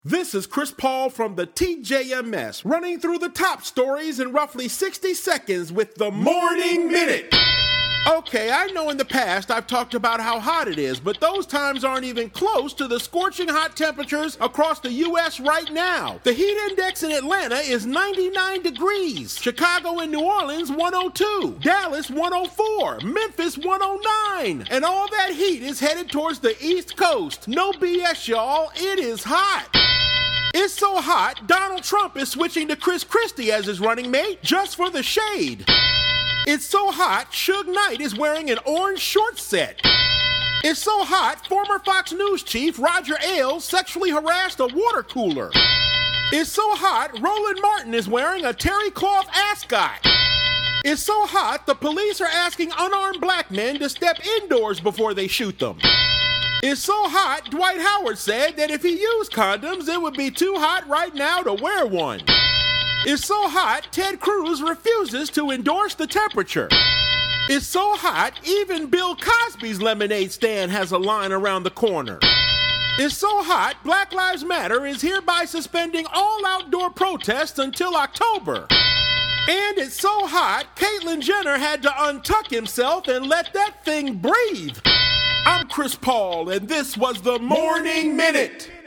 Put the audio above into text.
This is Chris Paul from the TJMS, running through the top stories in roughly 60 seconds with the Morning Minute. Okay, I know in the past I've talked about how hot it is, but those times aren't even close to the scorching hot temperatures across the U.S. right now. The heat index in Atlanta is 99 degrees, Chicago and New Orleans 102, Dallas 104, Memphis 109, and all that heat is headed towards the East Coast. No BS, y'all, it is hot. It's so hot, Donald Trump is switching to Chris Christie as his running mate just for the shade. It's so hot, Suge Knight is wearing an orange short set. It's so hot, former Fox News chief Roger Ailes sexually harassed a water cooler. It's so hot, Roland Martin is wearing a terry cloth ascot. It's so hot, the police are asking unarmed black men to step indoors before they shoot them. It's so hot, Dwight Howard said that if he used condoms, it would be too hot right now to wear one. It's so hot, Ted Cruz refuses to endorse the temperature. It's so hot, even Bill Cosby's lemonade stand has a line around the corner. It's so hot, Black Lives Matter is hereby suspending all outdoor protests until October. And it's so hot, Caitlyn Jenner had to untuck himself and let that thing breathe. I'm Chris Paul, and this was the Morning Minute.